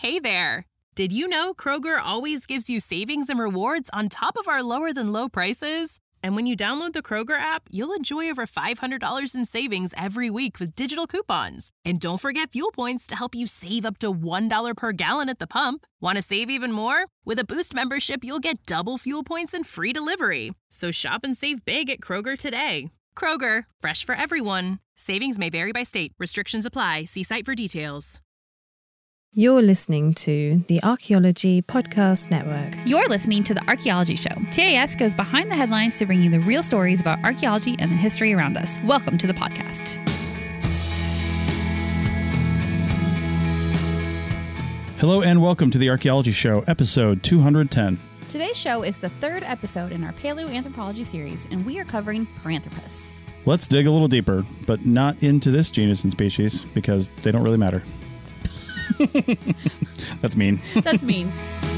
Hey there! Did you know Kroger always gives you savings and rewards on top of our lower than low prices? And when you download the Kroger app, you'll enjoy over $500 in savings every week with digital coupons. And don't forget fuel points to help you save up to $1 per gallon at the pump. Want to save even more? With a Boost membership, you'll get double fuel points and free delivery. So shop and save big at Kroger today. Kroger, fresh for everyone. Savings may vary by state. Restrictions apply. See site for details. You're listening to the Archaeology Podcast Network. You're listening to The Archaeology Show. TAS goes behind the headlines to bring you the real stories about archaeology and the history around us. Welcome to the podcast. Hello and welcome to The Archaeology Show, episode 210. Today's show is the third episode in our paleoanthropology series, and we are covering Paranthropus. Let's dig a little deeper, but not into this genus and species, because they don't really matter. That's mean. That's mean.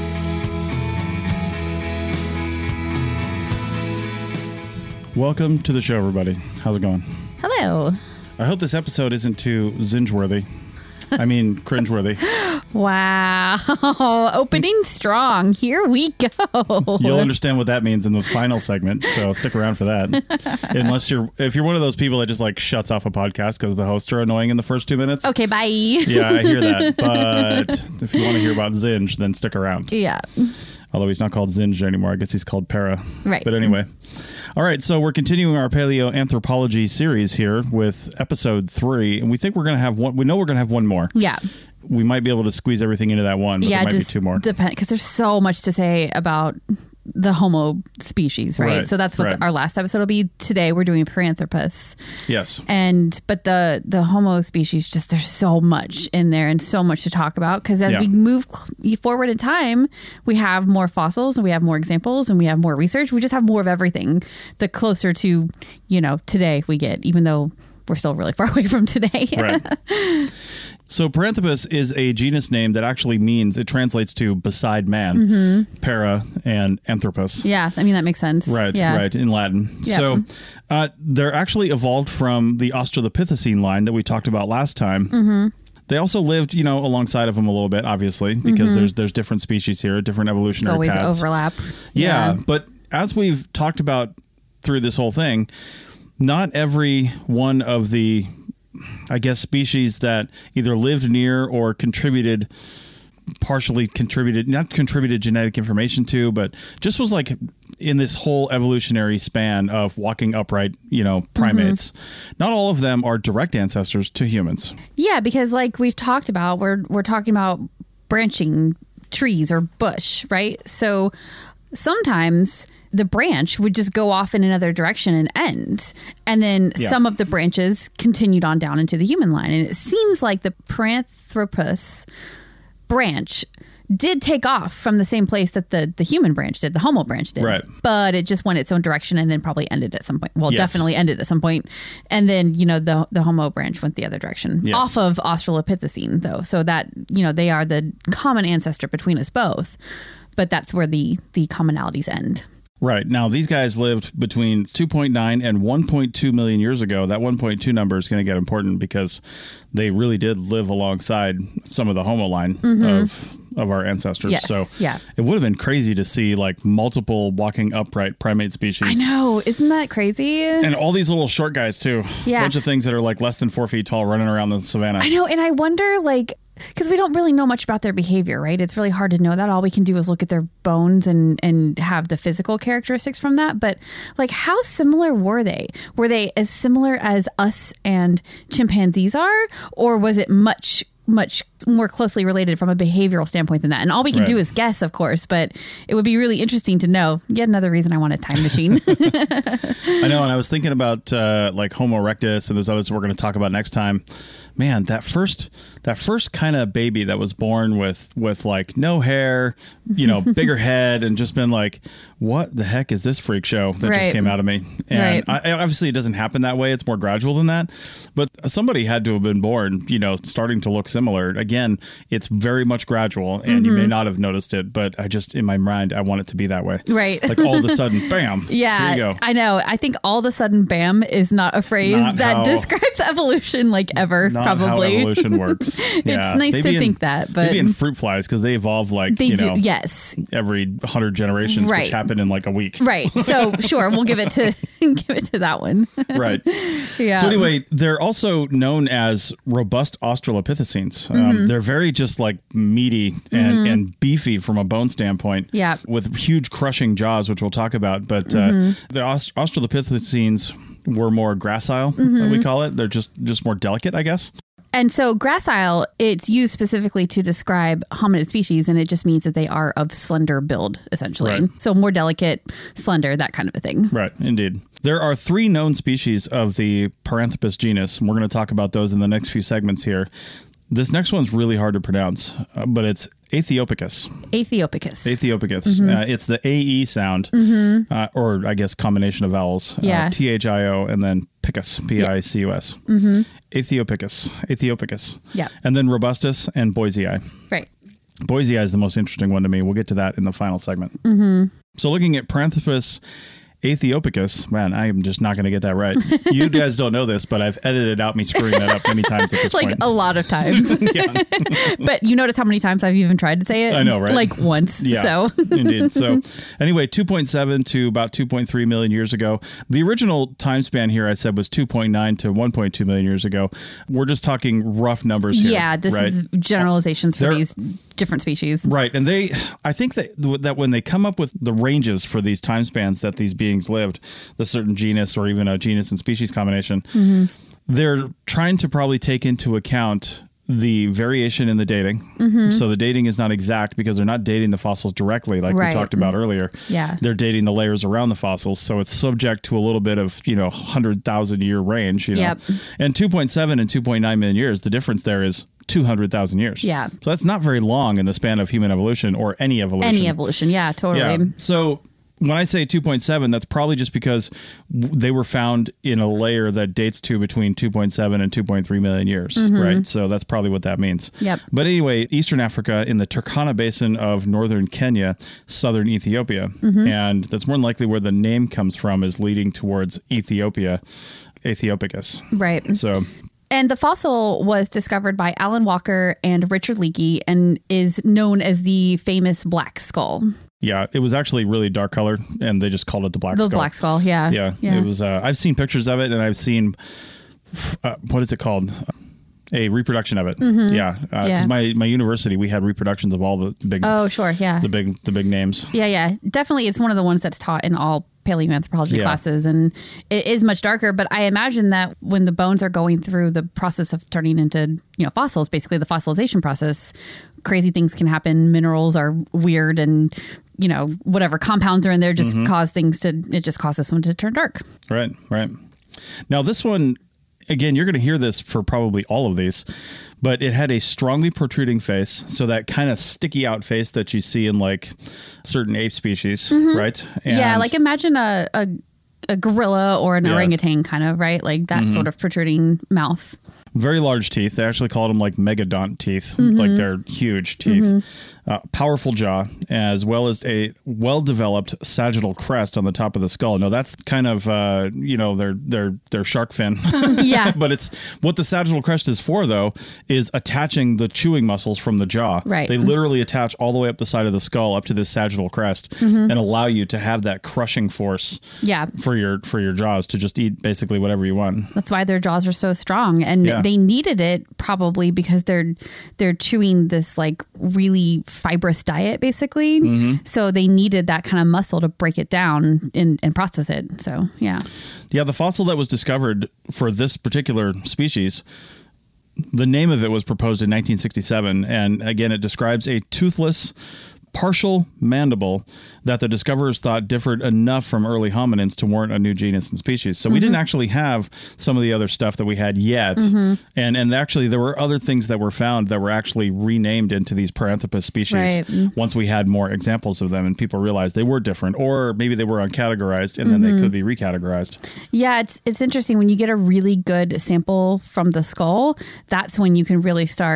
Welcome to the show, everybody. How's it going? Hello. I hope this episode isn't too zinge-worthy. I mean, cringe-worthy. Wow. Opening strong. Here we go. You'll understand what that means in the final segment, so stick around for that. If you're one of those people that just like shuts off a podcast because the hosts are annoying in the first 2 minutes. Okay, bye. Yeah, I hear that. But if you want to hear about Zinj, then stick around. Yeah. Although he's not called Zinj anymore. I guess he's called Para. Right. But anyway. All right. So we're continuing our paleoanthropology series here with episode 3. And we think we're going to have one. We know we're going to have one more. Yeah. We might be able to squeeze everything into that one. But there might be two more. Depend, because there's so much to say about the Homo species, right? So that's what our last episode will be. Today we're doing Paranthropus. Yes. But the Homo species, just there's so much in there and so much to talk about, because as we move forward in time, we have more fossils and we have more examples and we have more research. We just have more of everything. The closer to, today we get, even though we're still really far away from today. Right. So Paranthropus is a genus name that actually means, it translates to beside man, para and anthropos. Yeah, I mean, that makes sense. Right, right, in Latin. Yeah. So they're actually evolved from the Australopithecine line that we talked about last time. Mm-hmm. They also lived, alongside of them a little bit, obviously, because there's different species here, different evolutionary paths. Always overlap. Yeah, but as we've talked about through this whole thing, not every one of the, I guess, species that either lived near or not contributed genetic information to, but just was like in this whole evolutionary span of walking upright, primates. Not all of them are direct ancestors to humans. Yeah, because like we've talked about, we're talking about branching trees or bush, right? So sometimes the branch would just go off in another direction and end. And then some of the branches continued on down into the human line. And it seems like the Paranthropus branch did take off from the same place that the human branch did, the Homo branch did. Right. But it just went its own direction and then probably ended at some point. Well, definitely ended at some point. And then, the Homo branch went the other direction. Yes. Off of Australopithecine, though. So that, they are the common ancestor between us both. But that's where the commonalities end. Right. Now, these guys lived between 2.9 and 1.2 million years ago. That 1.2 number is going to get important because they really did live alongside some of the Homo line of our ancestors. Yes, so it would have been crazy to see like multiple walking upright primate species. I know. Isn't that crazy? And all these little short guys, too. Yeah. A bunch of things that are like less than 4 feet tall running around the savannah. I know. And I wonder, because we don't really know much about their behavior, right? It's really hard to know that. All we can do is look at their bones and have the physical characteristics from that. But how similar were they? Were they as similar as us and chimpanzees are? Or was it much more closely related from a behavioral standpoint than that? And all we can do is guess, of course, but it would be really interesting to know. Yet another reason I want a time machine. I know. And I was thinking about Homo erectus and those others we're going to talk about next time. Man, that first kind of baby that was born with like no hair, bigger head, and just been like, what the heck is this freak show that just came out of me? And obviously it doesn't happen that way. It's more gradual than that. But somebody had to have been born, starting to look similar. Again, it's very much gradual, and you may not have noticed it, but I just, in my mind, I want it to be that way. Right. Like all of a sudden, bam. Yeah. Here you go. I know. I think all of a sudden, bam is not a phrase that describes evolution ever, not probably. How evolution works. Yes. Yeah. It's nice to think that, but maybe in fruit flies because they evolve like they do. Yes. every 100 generations, Right. which happen in like a week. Right. So sure, we'll give it to that one. Right. Yeah. So anyway, they're also known as robust Australopithecines. They're very just like meaty and beefy from a bone standpoint. Yeah. With huge crushing jaws, which we'll talk about. But the Australopithecines were more gracile, we call it. They're just more delicate, I guess. And so gracile, it's used specifically to describe hominid species, and it just means that they are of slender build, essentially. Right. So more delicate, slender, that kind of a thing. Right, indeed. There are 3 known species of the Paranthropus genus, and we're going to talk about those in the next few segments here. This next one's really hard to pronounce, but it's Aethiopicus. Aethiopicus. It's the AE sound, or I guess combination of vowels. Yeah. THIO and then picus, PICUS. Aethiopicus. Yeah. And then Robustus and Boisei. Right. Boisei is the most interesting one to me. We'll get to that in the final segment. So looking at Paranthropus Aethiopicus, man, I am just not going to get that right. You guys don't know this, but I've edited out me screwing that up many times at this like point. a lot of times. Yeah. But you notice how many times I've even tried to say it? I know, right? Like once. Yeah, So indeed. So anyway, 2.7 to about 2.3 million years ago. The original time span here I said was 2.9 to 1.2 million years ago. We're just talking rough numbers here. yeah, this right? is generalizations for They're- these different species. Right. And I think that when they come up with the ranges for these time spans that these beings lived, the certain genus or even a genus and species combination, they're trying to probably take into account the variation in the dating. So the dating is not exact because they're not dating the fossils directly like we Right. talked about earlier. Yeah. They're dating the layers around the fossils. So it's subject to a little bit of, 100,000 year range, Yep. And 2.7 and 2.9 million years, the difference there is 200,000 years. Yeah. So that's not very long in the span of human evolution or any evolution. Any evolution. Yeah, totally. Yeah. So when I say 2.7, that's probably just because they were found in a layer that dates to between 2.7 and 2.3 million years, right? So that's probably what that means. Yep. But anyway, Eastern Africa in the Turkana Basin of northern Kenya, southern Ethiopia. And that's more than likely where the name comes from, is leading towards Ethiopia, Aethiopicus. Right. So And the fossil was discovered by Alan Walker and Richard Leakey and is known as the famous black skull. yeah, it was actually really dark colored and they just called it the black skull. The black skull, yeah. Yeah, it was. I've seen pictures of it, and I've seen what is it called? A reproduction of it. Yeah, because my university, we had reproductions of all the big. Oh, sure, yeah. The big names. Yeah. Definitely, it's one of the ones that's taught in all paleoanthropology classes, and it is much darker. But I imagine that when the bones are going through the process of turning into fossils, basically the fossilization process, crazy things can happen. Minerals are weird, and whatever compounds are in there just cause things to. It just causes someone to turn dark. Right. Now this one. Again, you're going to hear this for probably all of these, but it had a strongly protruding face. So that kind of sticky out face that you see in like certain ape species, right? Yeah, like imagine a gorilla or an Yeah. orangutan kind of, right? Like that sort of protruding mouth. very large teeth. They actually called them like megadont teeth, like they're huge teeth. Powerful jaw, as well as a well-developed sagittal crest on the top of the skull. Now that's kind of their shark fin. Yeah. But it's what the sagittal crest is for, though, is attaching the chewing muscles from the jaw. Right. They literally attach all the way up the side of the skull up to this sagittal crest and allow you to have that crushing force. Yeah. For your jaws to just eat basically whatever you want. That's why their jaws are so strong, and they needed it probably because they're chewing this like really fibrous diet basically. So they needed that kind of muscle to break it down and process it. So yeah, the fossil that was discovered for this particular species, the name of it was proposed in 1967, and again it describes a toothless partial mandible that the discoverers thought differed enough from early hominins to warrant a new genus and species. So we didn't actually have some of the other stuff that we had yet. And actually there were other things that were found that were actually renamed into these Paranthropus species once we had more examples of them and people realized they were different, or maybe they were uncategorized and then they could be recategorized. Yeah, it's interesting when you get a really good sample from the skull. That's when you can really start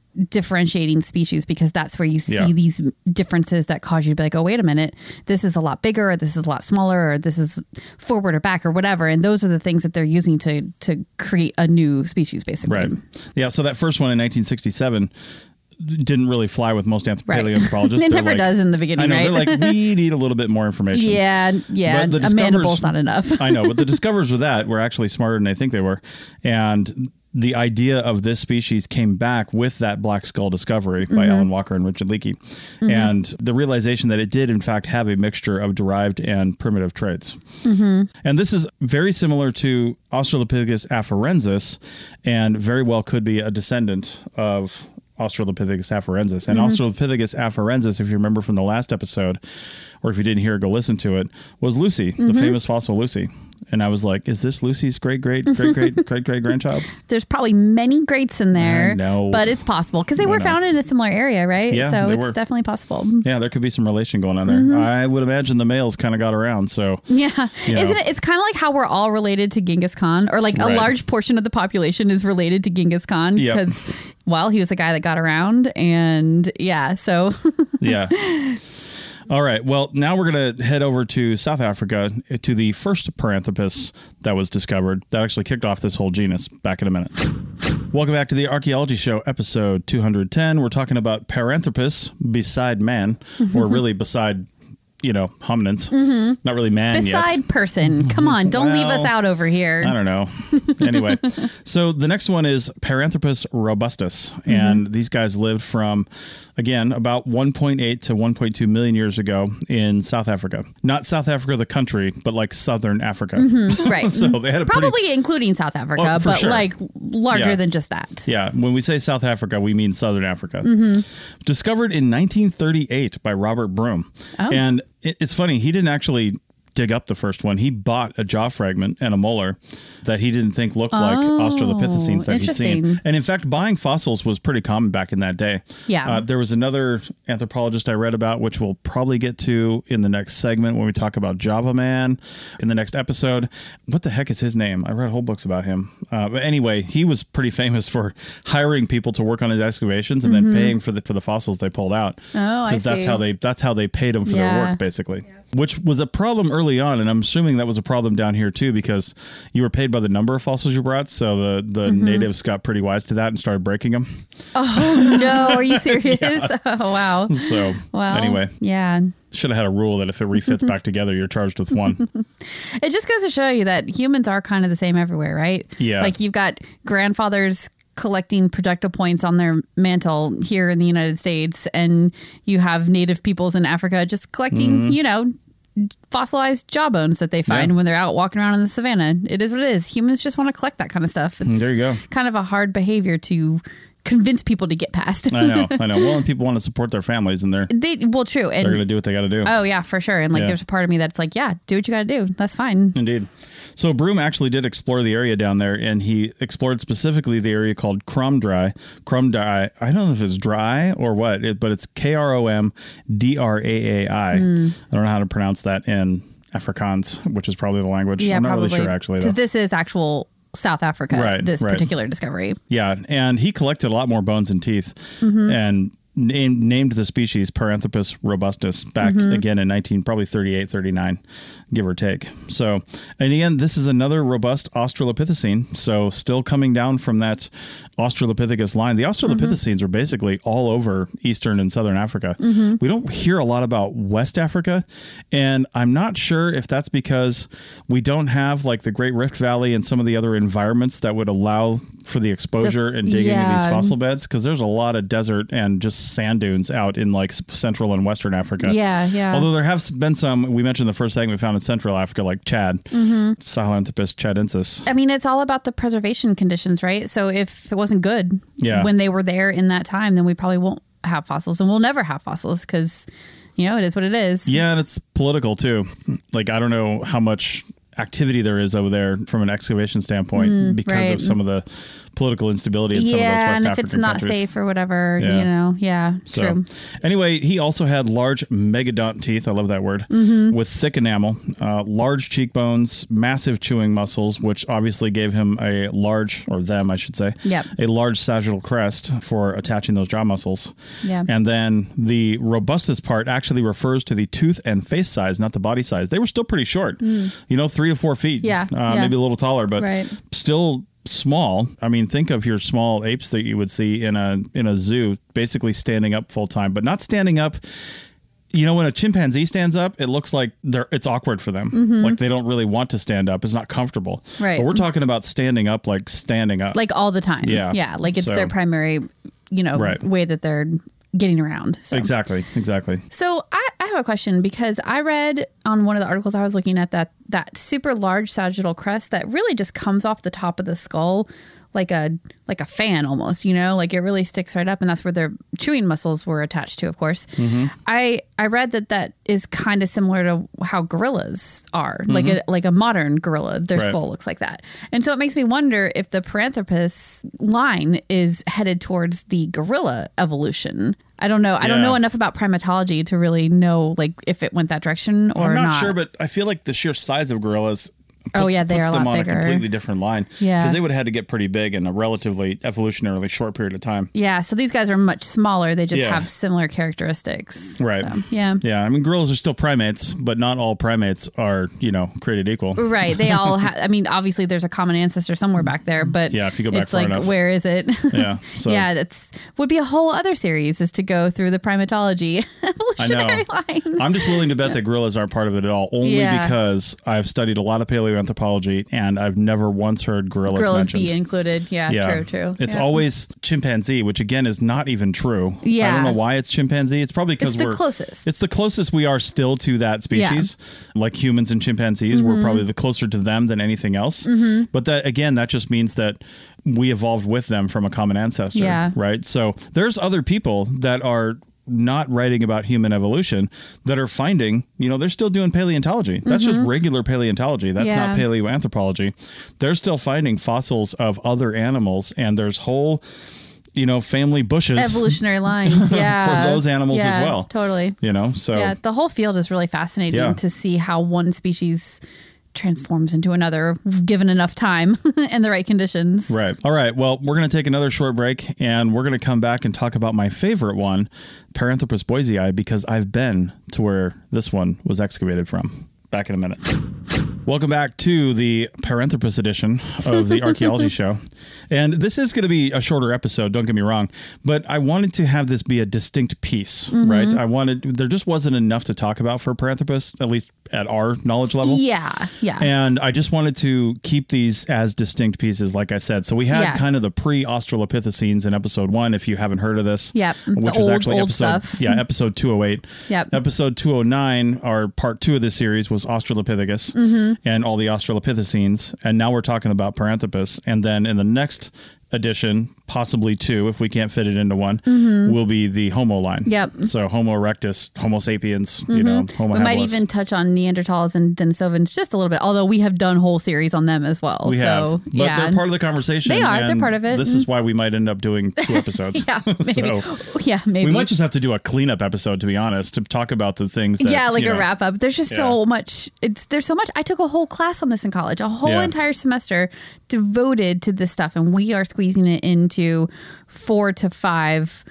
differentiating species, because that's where you see these differences that cause you to be like, oh, wait a minute, this is a lot bigger, or this is a lot smaller, or this is forward or back or whatever. And those are the things that they're using to create a new species, basically. Right. Yeah. So that first one in 1967 didn't really fly with most paleoanthropologists. It never does in the beginning, I know, right? They're like, we need a little bit more information. Yeah. But a mandible's not enough. I know, but the discoverers with that were actually smarter than I think they were. And the idea of this species came back with that black skull discovery by Alan Walker and Richard Leakey. And the realization that it did, in fact, have a mixture of derived and primitive traits. And this is very similar to Australopithecus afarensis, and very well could be a descendant of Australopithecus afarensis. And Australopithecus afarensis, if you remember from the last episode, or if you didn't hear it, go listen to it, was Lucy, the famous fossil Lucy. And I was like, is this Lucy's great-great-great-great-great-grandchild? There's probably many greats in there, no, but it's possible because they were found in a similar area, right? Yeah, so it's were. Definitely possible. Yeah, there could be some relation going on there. I would imagine the males kind of got around. So yeah, isn't it? It's kind of like how we're all related to Genghis Khan, or like a large portion of the population is related to Genghis Khan because, well, he was a guy that got around, and so yeah. All right. Well, now we're going to head over to South Africa to the first Paranthropus that was discovered that actually kicked off this whole genus. Back in a minute. Welcome back to the Archaeology Show, episode 210. We're talking about Paranthropus beside man, or really beside, hominins. Not really man beside yet. person. Come on, don't leave us out over here. I don't know. Anyway, so the next one is Paranthropus robustus. And these guys lived from, again, about 1.8 to 1.2 million years ago in South Africa. Not South Africa, the country, but like Southern Africa. Right. So they had a probably including South Africa, but sure. like larger than just that. Yeah. When we say South Africa, we mean Southern Africa. Discovered in 1938 by Robert Broom. Oh. And it's funny, he didn't actually dig up the first one. He bought a jaw fragment and a molar that he didn't think looked like Australopithecines that he'd seen. And in fact, buying fossils was pretty common back in that day. Yeah. There was another anthropologist I read about, which we'll probably get to in the next segment when we talk about Java Man in the next episode. What the heck is his name? I read whole books about him. But anyway, he was pretty famous for hiring people to work on his excavations and then paying for the fossils they pulled out. Oh, I see. Because that's how they paid them for their work, basically. Yeah. Which was a problem early on, and I'm assuming that was a problem down here too, because you were paid by the number of fossils you brought. So the natives got pretty wise to that and started breaking them. Oh no, are you serious? Oh wow. So anyway, should have had a rule that if it refits back together, you're charged with one. It just goes to show you that humans are kind of the same everywhere, right? Yeah. Like you've got grandfathers collecting projectile points on their mantle here in the United States, and you have native peoples in Africa just collecting, fossilized jawbones that they find when they're out walking around in the savannah. It is what it is. Humans just want to collect that kind of stuff. It's there you go. Kind of a hard behavior to convince people to get past. I know. Well, and people want to support their families, and true. And they're going to do what they got to do. Oh yeah, for sure. And there's a part of me that's like, yeah, do what you got to do. That's fine. Indeed. So Broom actually did explore the area down there, and he explored specifically the area called Kromdraai. Kromdraai, I don't know if it's dry or what, but it's Kromdraai. I don't know how to pronounce that in Afrikaans, which is probably the language. Yeah, I'm not probably. really sure, actually. Because this is actual South Africa, this particular discovery. Yeah, and he collected a lot more bones and teeth, and named the species Paranthropus robustus back again in probably 38, 39, give or take. So, and again, this is another robust Australopithecine. So still coming down from that Australopithecus line. The Australopithecines are basically all over Eastern and Southern Africa. We don't hear a lot about West Africa. And I'm not sure if that's because we don't have like the Great Rift Valley and some of the other environments that would allow for the exposure and digging in these fossil beds. Because there's a lot of desert and just sand dunes out in like Central and Western Africa. Yeah. Although there have been some, we mentioned the first segment, we found in Central Africa, like Chad, Sahelanthropus chadensis. I mean, it's all about the preservation conditions, right? So if it wasn't good when they were there in that time, then we probably won't have fossils, and we'll never have fossils because, it is what it is. Yeah, and it's political too. Like, I don't know how much activity there is over there from an excavation standpoint because of some of the political instability in some of those West and if African it's not countries. safe or whatever, true. Anyway, he also had large megadont teeth. I love that word. With thick enamel, large cheekbones, massive chewing muscles, which obviously gave him a large, or them, I should say, a large sagittal crest for attaching those jaw muscles. Yeah. And then the robustus part actually refers to the tooth and face size, not the body size. They were still pretty short, 3 to 4 feet. Maybe a little taller, but still small. I mean, think of your small apes that you would see in a zoo, basically standing up full time, but not standing up. When a chimpanzee stands up, it looks like it's awkward for them. Like they don't really want to stand up. It's not comfortable. Right. But we're talking about standing up, like standing up. Like all the time. Yeah. Yeah. Like it's their primary, way that they're getting around. So. Exactly. So I have a question, because I read on one of the articles I was looking at that super large sagittal crest that really just comes off the top of the skull like a fan almost, like it really sticks right up, and that's where their chewing muscles were attached to, of course. I read that is kind of similar to how gorillas are, like a modern gorilla. Their skull looks like that. And so it makes me wonder if the Paranthropus line is headed towards the gorilla evolution. I don't know. I don't know enough about primatology to really know like if it went that direction or not. I'm not sure, but I feel like the sheer size of gorillas they are a lot them on bigger. a completely different line. Yeah. Because they would have had to get pretty big in a relatively evolutionarily short period of time. Yeah. So these guys are much smaller. They just have similar characteristics. Right. So, yeah. Yeah. I mean, gorillas are still primates, but not all primates are, created equal. Right. They all have, I mean, obviously there's a common ancestor somewhere back there, but if you go back it's far like, enough. where is it? Yeah. So. Yeah. That's would be a whole other series, is to go through the primatology evolutionary line. I'm just willing to bet that gorillas aren't part of it at all, only because I've studied a lot of paleoanthropology and I've never once heard gorillas mentioned. Be included. Yeah. True. It's always chimpanzee, which again is not even true. Yeah. I don't know why it's chimpanzee. It's probably because we're closest. It's the closest we are still to that species. Yeah. Like humans and chimpanzees, we're probably the closer to them than anything else. But that just means that we evolved with them from a common ancestor. Yeah. Right. So there's other people that are not writing about human evolution that are finding, they're still doing paleontology. That's just regular paleontology. That's not paleoanthropology. They're still finding fossils of other animals, and there's whole, family bushes. Evolutionary lines. Yeah. For those animals as well. Totally. So. Yeah. The whole field is really fascinating to see how one species transforms into another given enough time and the right conditions. Right. All right. Well, we're going to take another short break, and we're going to come back and talk about my favorite one, Paranthropus boisei, because I've been to where this one was excavated from. Back in a minute. Welcome back to the Paranthropus edition of the Archaeology Show. And this is going to be a shorter episode, don't get me wrong, but I wanted to have this be a distinct piece, right? There just wasn't enough to talk about for Paranthropus, at least at our knowledge level. Yeah. And I just wanted to keep these as distinct pieces, like I said. So we had kind of the pre-Australopithecines in episode 1, if you haven't heard of this. Yep. Which was actually old episode stuff. episode 208. Yep. Episode 209, our part 2 of this series, was Australopithecus and all the Australopithecines. And now we're talking about Paranthropus. And then in the next edition, possibly 2, if we can't fit it into one, will be the Homo line. Yep. So Homo erectus, Homo sapiens, Homo habilis. We might even touch on Neanderthals and Denisovans just a little bit, although we have done whole series on them as well. We have. But they're part of the conversation. They are. They're part of it. This is why we might end up doing 2 episodes. Maybe. We might just have to do a cleanup episode, to be honest, to talk about the things that... Yeah, like a wrap up. There's just so much. There's so much. I took a whole class on this in college, a whole entire semester devoted to this stuff, and we are squeezing it into 4 to 5,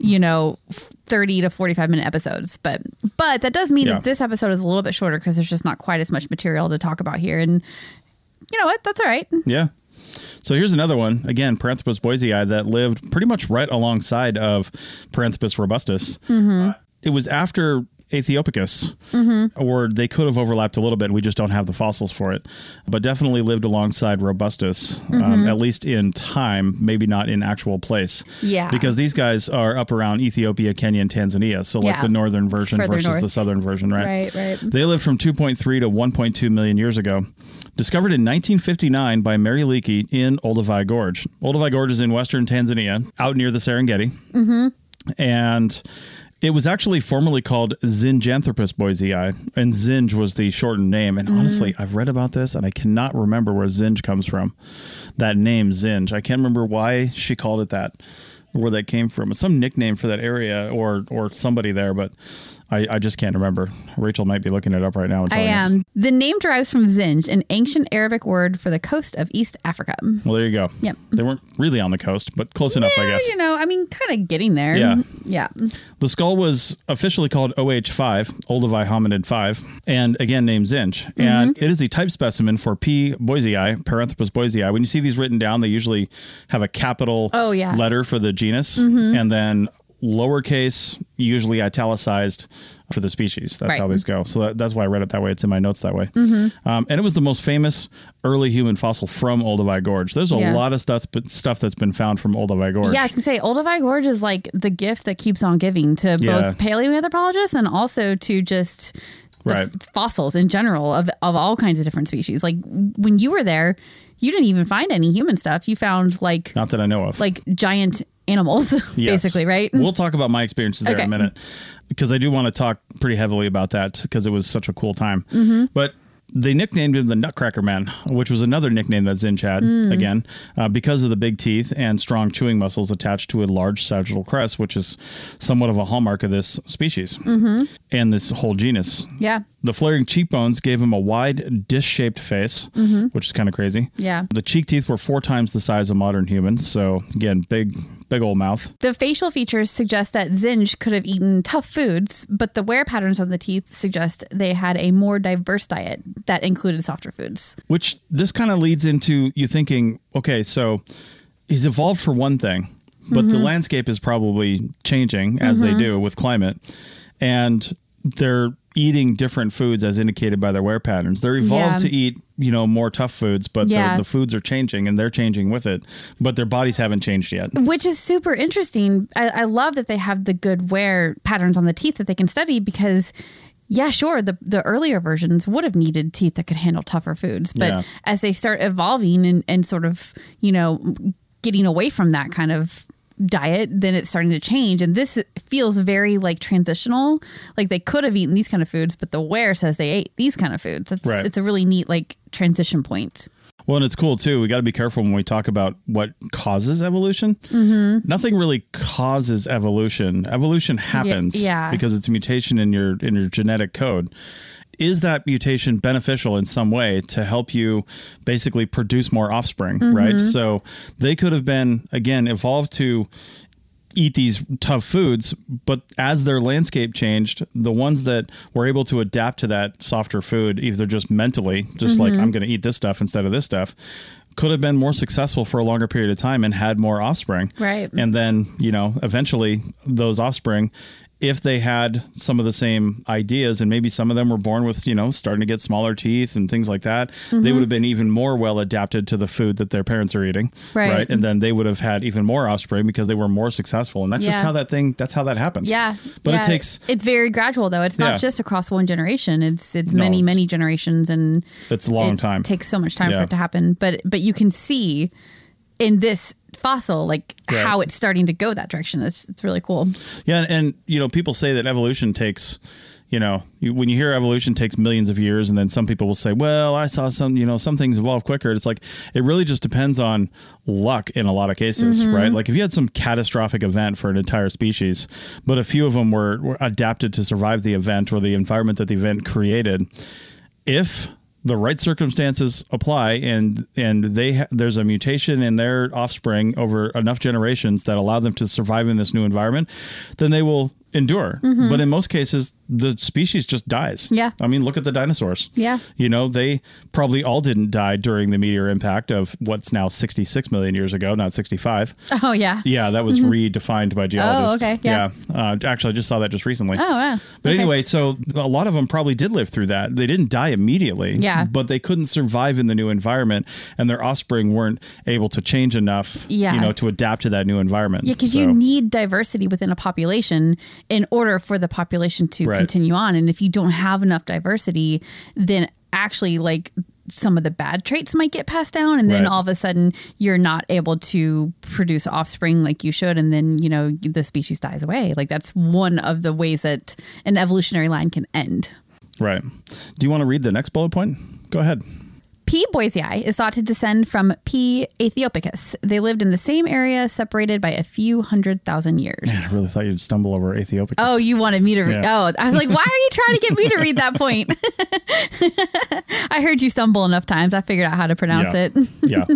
30 to 45 minute episodes. But that does mean that this episode is a little bit shorter because there's just not quite as much material to talk about here. And you know what? That's all right. Yeah. So here's another one. Again, Paranthropus boisei, that lived pretty much right alongside of Paranthropus robustus. It was after Aethiopicus, or they could have overlapped a little bit. We just don't have the fossils for it, but definitely lived alongside Robustus, at least in time, maybe not in actual place. Yeah. Because these guys are up around Ethiopia, Kenya, and Tanzania. So like the northern version further versus north. the southern version, right? Right. They lived from 2.3 to 1.2 million years ago. Discovered in 1959 by Mary Leakey in Olduvai Gorge. Olduvai Gorge is in western Tanzania, out near the Serengeti. And It was actually formerly called Zinjanthropus boisei, and Zinj was the shortened name. And honestly, I've read about this, and I cannot remember where Zinj comes from. That name, Zinj. I can't remember why she called it that, or where that came from. It's some nickname for that area or somebody there, but I just can't remember. Rachel might be looking it up right now. And telling us. The name derives from Zinj, an ancient Arabic word for the coast of East Africa. Well, there you go. Yep. They weren't really on the coast, but close enough, I guess. Kind of getting there. Yeah. Yeah. The skull was officially called OH5, Olduvai hominid 5, and again named Zinj. And it is the type specimen for P. boisei, Paranthropus boisei. When you see these written down, they usually have a capital letter for the genus, and then lowercase, usually italicized for the species. That's how these go. So that's why I read it that way. It's in my notes that way. And it was the most famous early human fossil from Olduvai Gorge. There's a lot of stuff that's been found from Olduvai Gorge. Yeah, I was going to say, Olduvai Gorge is like the gift that keeps on giving to both paleoanthropologists and also to just fossils in general of all kinds of different species. Like when you were there, you didn't even find any human stuff. You found like... Not that I know of. Like giant animals, basically, right? We'll talk about my experiences there in a minute, because I do want to talk pretty heavily about that because it was such a cool time. But they nicknamed him the Nutcracker Man, which was another nickname that Zinj had, again, because of the big teeth and strong chewing muscles attached to a large sagittal crest, which is somewhat of a hallmark of this species and this whole genus. Yeah. The flaring cheekbones gave him a wide, dish-shaped face, which is kind of crazy. Yeah. The cheek teeth were 4 times the size of modern humans. So, again, big old mouth. The facial features suggest that Zinj could have eaten tough foods, but the wear patterns on the teeth suggest they had a more diverse diet that included softer foods. Which this kind of leads into you thinking, okay, so he's evolved for one thing, but the landscape is probably changing as they do with climate. And they're eating different foods as indicated by their wear patterns. They're evolved to eat, more tough foods, but the foods are changing and they're changing with it, but their bodies haven't changed yet. Which is super interesting. I love that they have the good wear patterns on the teeth that they can study because the earlier versions would have needed teeth that could handle tougher foods. But as they start evolving and sort of, getting away from that kind of diet, then it's starting to change. And this feels very like transitional. Like they could have eaten these kind of foods, but the wear says they ate these kind of foods. It's a really neat like transition point. Well, and it's cool too. We got to be careful when we talk about what causes evolution. Nothing really causes evolution. Evolution happens because it's a mutation in your genetic code. Is that mutation beneficial in some way to help you basically produce more offspring, right? So they could have been, again, evolved to eat these tough foods, but as their landscape changed, the ones that were able to adapt to that softer food, either just mentally, just like I'm going to eat this stuff instead of this stuff, could have been more successful for a longer period of time and had more offspring. Right. And then, eventually those offspring, if they had some of the same ideas and maybe some of them were born with, starting to get smaller teeth and things like that, they would have been even more well adapted to the food that their parents are eating. Right. And then they would have had even more offspring because they were more successful. And that's just how that's how that happens. Yeah. But it's very gradual though. It's not just across one generation. It's many generations, and it's a long time. It takes so much time for it to happen. But you can see in this fossil how it's starting to go that direction. It's really cool. Yeah. And people say that evolution takes, when you hear evolution takes millions of years, and then some people will say, well, I saw some things evolve quicker. It's like, it really just depends on luck in a lot of cases, right? Like if you had some catastrophic event for an entire species, but a few of them were adapted to survive the event or the environment that the event created, if the right circumstances apply and there's a mutation in their offspring over enough generations that allow them to survive in this new environment, then they will endure. But in most cases, the species just dies. Yeah. I mean, look at the dinosaurs. Yeah. They probably all didn't die during the meteor impact of what's now 66 million years ago, not 65. Oh, yeah. Yeah, that was redefined by geologists. Oh, okay. Yeah. Actually, I just saw that just recently. Oh, wow. But anyway, so a lot of them probably did live through that. They didn't die immediately. Yeah. But they couldn't survive in the new environment, and their offspring weren't able to change enough, to adapt to that new environment. Yeah, because you need diversity within a population in order for the population to continue on. And if you don't have enough diversity, then actually some of the bad traits might get passed down, and then Right. all of a sudden you're not able to produce offspring like you should, and then the species dies away. Like that's one of the ways that an evolutionary line can end. Right. Do you want to read the next bullet point? Go ahead. P. boisei is thought to descend from P. aethiopicus. They lived in the same area, separated by a few 100,000 years. Man, I really thought you'd stumble over Aethiopicus. Oh, you wanted me to read? Yeah. Oh, I was like, why are you trying to get me to read that point? I heard you stumble enough times. I figured out how to pronounce Yeah. it.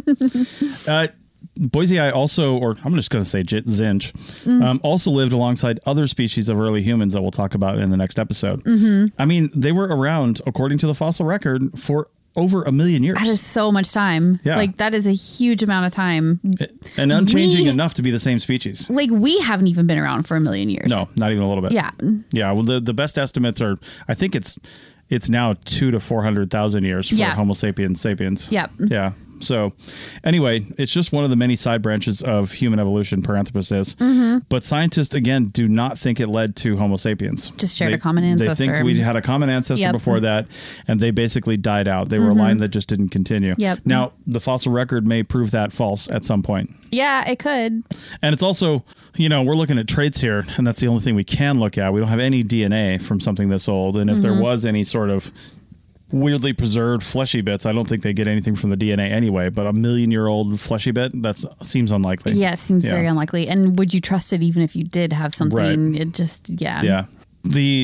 Yeah. Boisei also, or I'm just going to say Zinj, also lived alongside other species of early humans that we'll talk about in the next episode. I mean, they were around, according to the fossil record, for over 1 million years. That is so much time. Yeah. Like that is a huge amount of time. And unchanging enough to be the same species. Like we haven't even been around for 1 million years. No, not even a little bit. Yeah. Yeah. Well, the best estimates are, I think it's now 200,000 to 400,000 years for Yeah. Homo sapiens sapiens. Yep. Yeah. So anyway, it's just one of the many side branches of human evolution, Paranthropus is. But scientists, again, do not think it led to Homo sapiens. Just shared a common ancestor. They think we had a common ancestor Yep. before that, and they basically died out. They were a line that just didn't continue. Yep. Now, the fossil record may prove that false at some point. Yeah, it could. And it's also, we're looking at traits here, and that's the only thing we can look at. We don't have any DNA from something this old. And if there was any sort of weirdly preserved fleshy bits, I don't think they get anything from the DNA anyway. But 1 million-year-old fleshy bit, that seems unlikely. Yeah, it seems very unlikely. And would you trust it even if you did have something? Right. It just, yeah. Yeah. The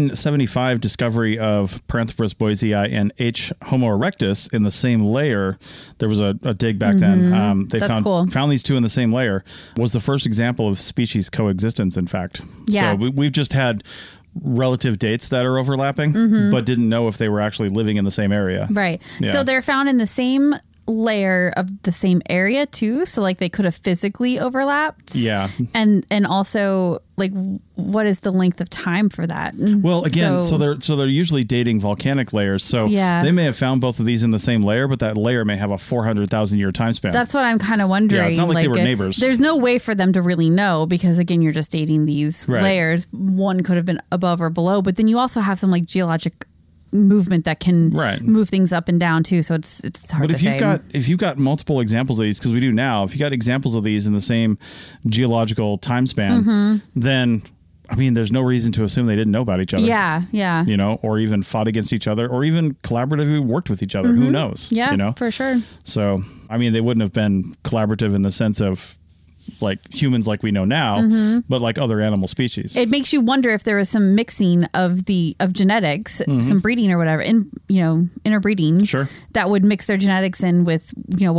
1975 discovery of Paranthropus boisei and H. Homo erectus in the same layer, there was a dig back then. They That's cool. found these two in the same layer, was the first example of species coexistence, in fact. Yeah. So we've just had relative dates that are overlapping, but didn't know if they were actually living in the same area. Right. Yeah. So they're found in the same layer of the same area too. So like they could have physically overlapped. Yeah. And also like what is the length of time for that? Well, again, so they're usually dating volcanic layers. So Yeah. they may have found both of these in the same layer, but that layer may have a 400,000 year time span. that's what I'm kind of wondering. Yeah, it's not like they were neighbors. There's no way for them to really know because again, you're just dating these Right. layers. One could have been above or below, but then you also have some like geologic movement that can Right. move things up and down too. So it's hard But to if say. you've got multiple examples of these, because we do now, if you got examples of these in the same geological time span, then I mean, there's no reason to assume they didn't know about each other. Yeah. Yeah. Or even fought against each other, or even collaboratively worked with each other. Who knows? Yeah, for sure. So, I mean, they wouldn't have been collaborative in the sense of like humans like we know now, but like other animal species. It makes you wonder if there was some mixing of genetics, some breeding or whatever, interbreeding. Sure. That would mix their genetics in with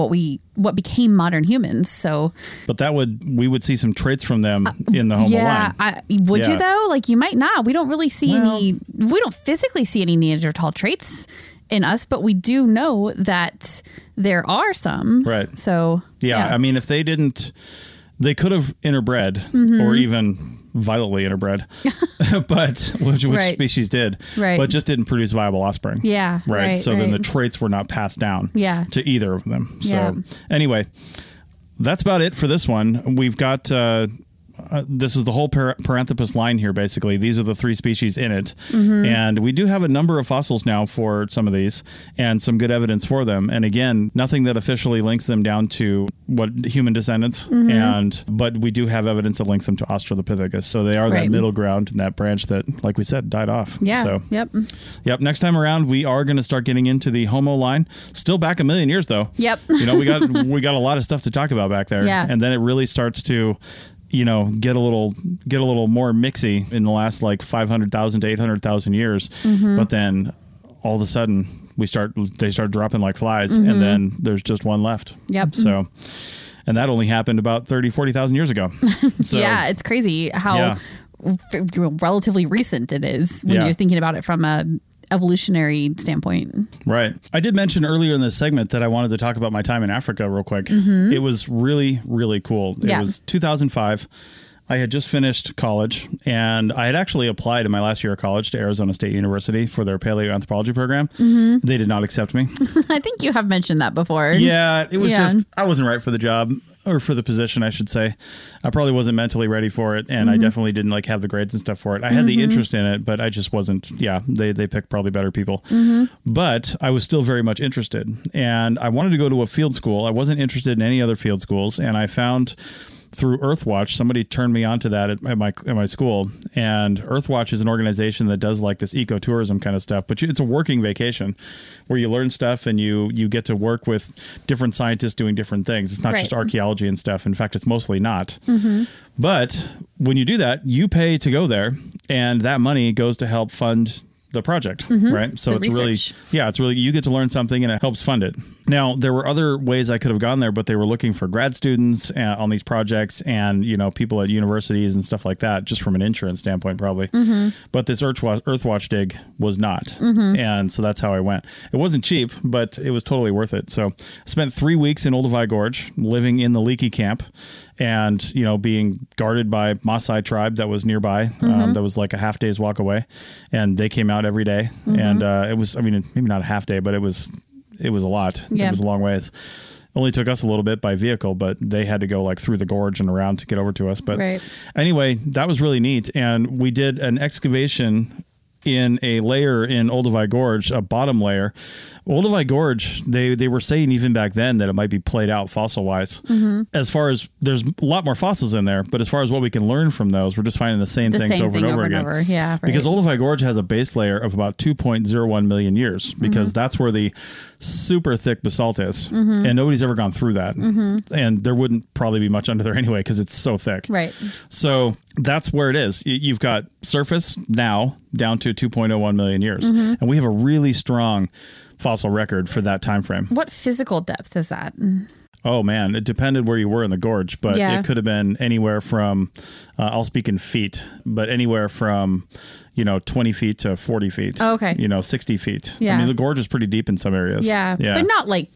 what became modern humans. So But we would see some traits from them in the Homo line. Would Yeah. you though? Like you might not. We don't really see we don't physically see any Neanderthal traits in us, but we do know that there are some. Right. So Yeah, I mean, if they didn't, they could have interbred or even violently interbred, but which Right. species did, Right. but just didn't produce viable offspring. Yeah, right, So then the right. traits were not passed down Yeah. to either of them. Yeah. So anyway, that's about it for this one. We've got, this is the whole Paranthropus line here, basically. These are the 3 species in it. And we do have a number of fossils now for some of these and some good evidence for them. And again, nothing that officially links them down to what human descendants. But we do have evidence that links them to Australopithecus. So they are that Right. middle ground in that branch that, like we said, died off. Yeah. So, Yep. Next time around, we are going to start getting into the Homo line. Still back 1 million years, though. Yep. We got a lot of stuff to talk about back there. Yeah. And then it really starts to, get a little more mixy in the last like 500,000 to 800,000 years. But then all of a sudden they start dropping like flies, and then there's just one left. Yep. So, and that only happened about 30, 40,000 years ago. So, Yeah, it's crazy how relatively recent it is when Yeah. you're thinking about it from a evolutionary standpoint. Right. I did mention earlier in this segment that I wanted to talk about my time in Africa real quick. It was really, really cool. It Yeah. was 2005. I had just finished college, and I had actually applied in my last year of college to Arizona State University for their paleoanthropology program. They did not accept me. I think you have mentioned that before. Yeah, it was just, I wasn't right for the job, or for the position, I should say. I probably wasn't mentally ready for it, and I definitely didn't like have the grades and stuff for it. I had the interest in it, but I just wasn't. Yeah, they picked probably better people. But I was still very much interested, and I wanted to go to a field school. I wasn't interested in any other field schools, and I found through Earthwatch, somebody turned me on to that at my school. And Earthwatch is an organization that does like this ecotourism kind of stuff, but it's a working vacation where you learn stuff and you get to work with different scientists doing different things. It's not just archaeology and stuff. In fact, it's mostly not. But when you do that, you pay to go there, and that money goes to help fund the project, right? So it's really, you get to learn something and it helps fund it. Now, there were other ways I could have gone there, but they were looking for grad students on these projects and, people at universities and stuff like that, just from an insurance standpoint, probably. But this Earthwatch dig was not. And so that's how I went. It wasn't cheap, but it was totally worth it. So I spent 3 weeks in Olduvai Gorge, living in the Leakey camp, and, being guarded by Maasai tribe that was nearby. That was like a half day's walk away, and they came out every day. And it was, maybe not a half day, but it was a lot. Yeah. It was a long ways. Only took us a little bit by vehicle, but they had to go like through the gorge and around to get over to us. But anyway, that was really neat. And we did an excavation in a layer in Olduvai Gorge, a bottom layer. Olduvai Gorge, they were saying even back then that it might be played out fossil wise. As far as there's a lot more fossils in there, but as far as what we can learn from those, we're just finding the same things over and over again. Yeah, right. Because Olduvai Gorge has a base layer of about 2.01 million years, because that's where the super thick basalt is, and nobody's ever gone through that. And there wouldn't probably be much under there anyway, because it's so thick. Right. So that's where it is. You've got surface now down to 2.01 million years, and we have a really strong fossil record for that time frame. What physical depth is that? Oh man, it depended where you were in the gorge, but it could have been anywhere from, I'll speak in feet, but anywhere from, 20 feet to 40 feet. Oh, okay. 60 feet. Yeah. The gorge is pretty deep in some areas. Yeah. But not like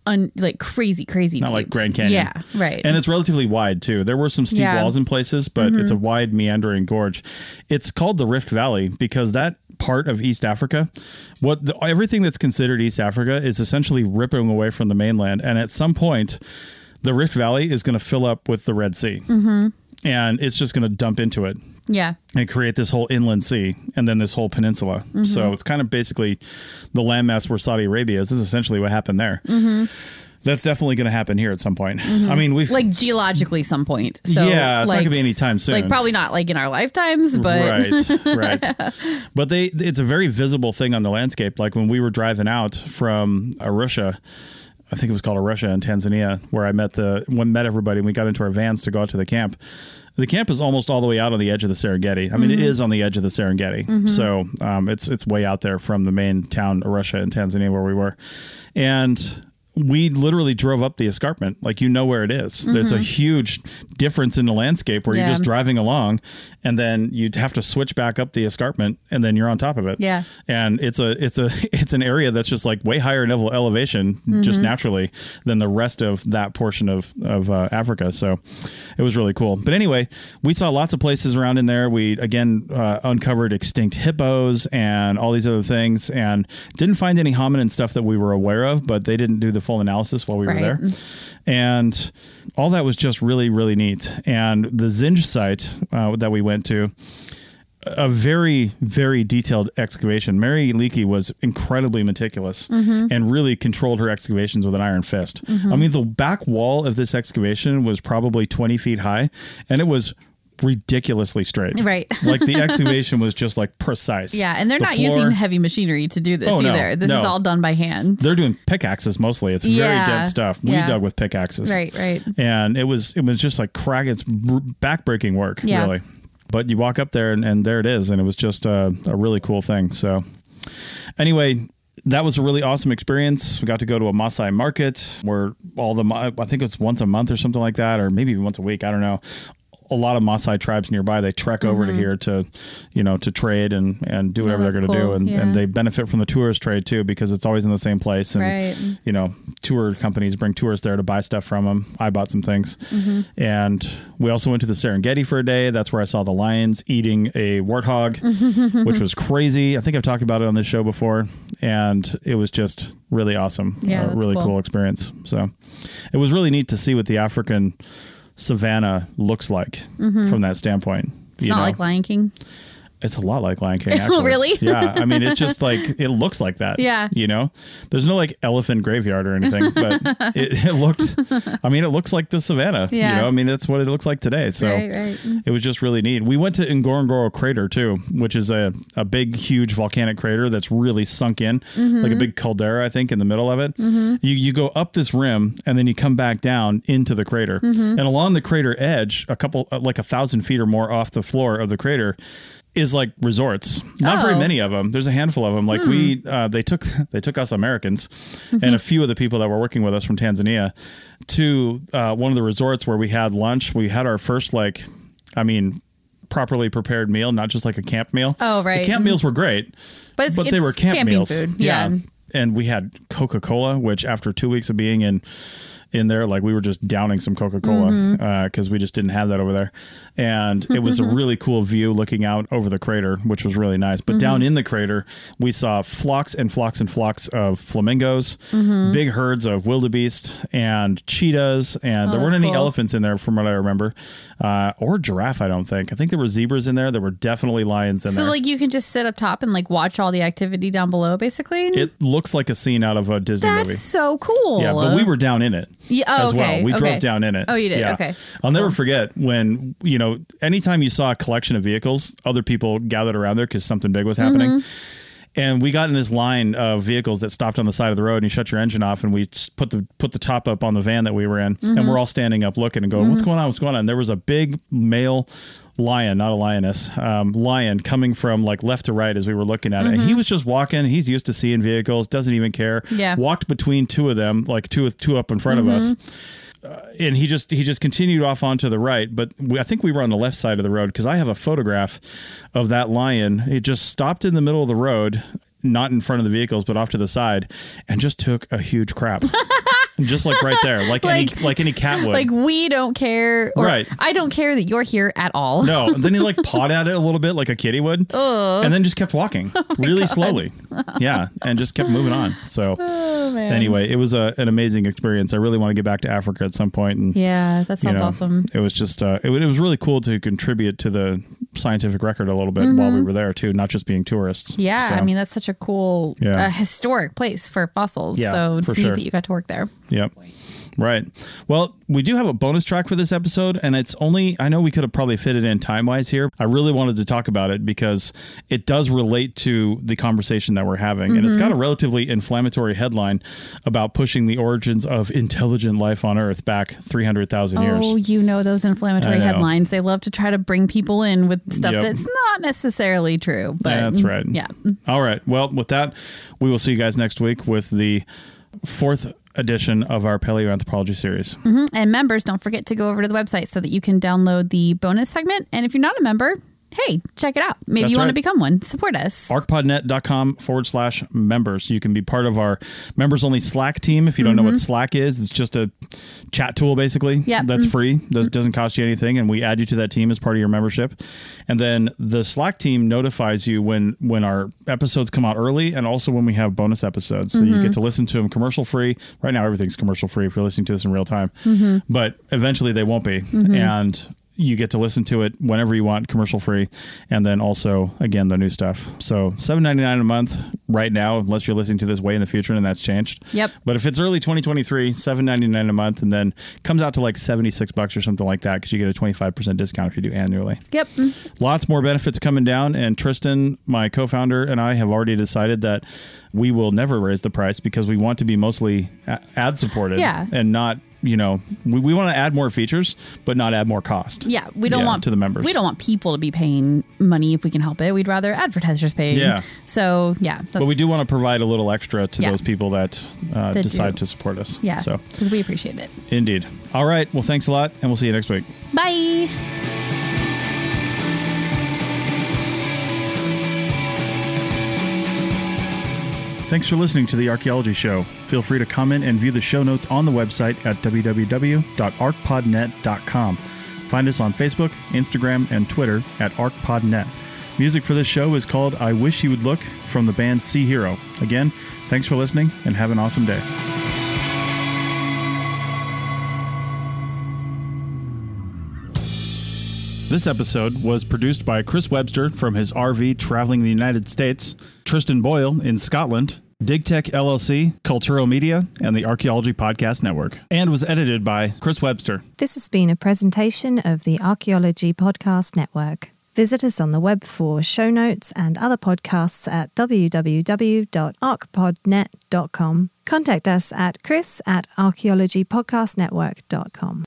crazy not deep. Like Grand Canyon. Yeah, right. And it's relatively wide too. There were some steep walls in places, but it's a wide meandering gorge. It's called the Rift Valley because that part of East Africa, everything that's considered East Africa is essentially ripping away from the mainland, and at some point the Rift Valley is going to fill up with the Red Sea. And it's just going to dump into it. Yeah. And create this whole inland sea and then this whole peninsula. So it's kind of basically the landmass where Saudi Arabia is. This is essentially what happened there. That's definitely going to happen here at some point. We've like geologically some point. So yeah, it's not going to be anytime soon. Like probably not like in our lifetimes, but right. But it's a very visible thing on the landscape. Like when we were driving out from Arusha, I think it was called Arusha in Tanzania, where I met everybody, and we got into our vans to go out to the camp. The camp is almost all the way out on the edge of the Serengeti. It is on the edge of the Serengeti. So it's way out there from the main town, Arusha in Tanzania, where we were. And we literally drove up the escarpment, like where it is. There's a huge difference in the landscape where you're just driving along, and then you'd have to switch back up the escarpment, and then you're on top of it. Yeah, and it's an area that's just like way higher elevation, just naturally, than the rest of that portion of Africa. So it was really cool. But anyway, we saw lots of places around in there. We again uncovered extinct hippos and all these other things, and didn't find any hominin stuff that we were aware of, but they didn't do the full analysis while we were there. And all that was just really, really neat. And the Zinj site that we went to, a very, very detailed excavation. Mary Leakey was incredibly meticulous and really controlled her excavations with an iron fist. The back wall of this excavation was probably 20 feet high, and it was ridiculously straight. Right. Like the excavation was just like precise. Yeah. And they're not using heavy machinery to do this either. This is all done by hand. They're doing pickaxes mostly. It's very dense stuff. We dug with pickaxes. Right. And it was just like it's backbreaking work, really. But you walk up there and there it is. And it was just a really cool thing. So anyway, that was a really awesome experience. We got to go to a Maasai market where I think it's once a month or something like that, or maybe even once a week. I don't know. a lot of Maasai tribes nearby. They trek over to here to, to trade and do whatever they're going to do. And they benefit from the tourist trade too, because it's always in the same place. And, tour companies bring tourists there to buy stuff from them. I bought some things. And we also went to the Serengeti for a day. That's where I saw the lions eating a warthog, which was crazy. I think I've talked about it on this show before, and it was just really awesome. Yeah, a really cool experience. So it was really neat to see what the African savanna looks like from that standpoint. It's not like Lion King. It's a lot like Lion King, actually. Really? Yeah. I mean, it's just like, it looks like that. Yeah. There's no like elephant graveyard or anything, but it looks like the savannah. Yeah. I mean, that's what it looks like today. So it was just really neat. We went to Ngorongoro Crater too, which is a big, huge volcanic crater that's really sunk in, like a big caldera, I think, in the middle of it. You go up this rim and then you come back down into the crater. And along the crater edge, like 1,000 feet or more off the floor of the crater, is like resorts. Not very many of them. There's a handful of them. Like they took us Americans and a few of the people that were working with us from Tanzania to one of the resorts where we had lunch. We had our first properly prepared meal, not just like a camp meal. Oh, right. The camp meals were great, but they were camp meals. Food. Yeah. And we had Coca-Cola, which after 2 weeks of being in there, like we were just downing some Coca-Cola because we just didn't have that over there. And it was a really cool view looking out over the crater, which was really nice. But down in the crater, we saw flocks and flocks and flocks of flamingos, big herds of wildebeest and cheetahs. And there weren't any elephants in there from what I remember, or giraffe, I don't think. I think there were zebras in there. There were definitely lions in there. So like you can just sit up top and like watch all the activity down below, basically? It looks like a scene out of a Disney movie. That's so cool. Yeah, but we were down in it. Yeah, as well. We drove down in it. Oh, you did? Yeah. Okay. I'll never forget when, anytime you saw a collection of vehicles, other people gathered around there because something big was happening. And we got in this line of vehicles that stopped on the side of the road, and you shut your engine off, and we put the top up on the van that we were in, and we're all standing up looking and going, what's going on? What's going on? And there was a big male lion, not a lioness, lion coming from like left to right as we were looking at it. And he was just walking. He's used to seeing vehicles, doesn't even care. Yeah. Walked between two of them, like two up in front of us. And he just continued off onto the right, but I think we were on the left side of the road because I have a photograph of that lion. It just stopped in the middle of the road, not in front of the vehicles, but off to the side, and just took a huge crap. Just like right there, like any cat would. Like we don't care, or right? I don't care that you're here at all. No, and then he like pawed at it a little bit like a kitty would, and then just kept walking really slowly. Yeah, and just kept moving on. So anyway, it was an amazing experience. I really want to get back to Africa at some point. And yeah, that sounds awesome. It was just it was really cool to contribute to the scientific record a little bit while we were there too, not just being tourists. Yeah, so, I mean that's such a cool, historic place for fossils. Yeah, so it's for neat sure. that you got to work there. Yep. Right. Well, we do have a bonus track for this episode, and it's only, I know we could have probably fit it in time-wise here. I really wanted to talk about it because it does relate to the conversation that we're having, and it's got a relatively inflammatory headline about pushing the origins of intelligent life on Earth back 300,000 years. Oh, you know those inflammatory headlines. They love to try to bring people in with stuff that's not necessarily true. But yeah, that's right. Yeah. All right. Well, with that, we will see you guys next week with the 4th edition of our paleoanthropology series. And members, don't forget to go over to the website so that you can download the bonus segment. And if you're not a member, hey, check it out. Maybe you want to become one. Support us. arcpodnet.com/members. You can be part of our members only Slack team. If you don't know what Slack is, it's just a chat tool, basically. Yep. That's free. Doesn't cost you anything. And we add you to that team as part of your membership. And then the Slack team notifies you when our episodes come out early and also when we have bonus episodes. So you get to listen to them commercial free. Right now, everything's commercial free if you're listening to this in real time. But eventually they won't be. And you get to listen to it whenever you want, commercial free, and then also, again, the new stuff. So $7.99 a month right now, unless you're listening to this way in the future and that's changed. Yep. But if it's early 2023, $7.99 a month, and then comes out to like $76 or something like that because you get a 25% discount if you do annually. Yep. Lots more benefits coming down, and Tristan, my co-founder, and I have already decided that we will never raise the price because we want to be mostly ad supported and not, we want to add more features, but not add more cost. Yeah, we don't want to the members. We don't want people to be paying money if we can help it. We'd rather advertisers pay. Yeah. So but we do want to provide a little extra to those people that decide to support us. Yeah. So because we appreciate it. Indeed. All right. Well, thanks a lot, and we'll see you next week. Bye. Thanks for listening to The Archaeology Show. Feel free to comment and view the show notes on the website at www.arcpodnet.com. Find us on Facebook, Instagram, and Twitter at ArcPodNet. Music for this show is called I Wish You Would Look from the band Sea Hero. Again, thanks for listening and have an awesome day. This episode was produced by Chris Webster from his RV traveling the United States, Tristan Boyle in Scotland, DigTech LLC, Cultural Media, and the Archaeology Podcast Network, and was edited by Chris Webster. This has been a presentation of the Archaeology Podcast Network. Visit us on the web for show notes and other podcasts at www.arcpodnet.com. Contact us at chris@archaeologypodcastnetwork.com.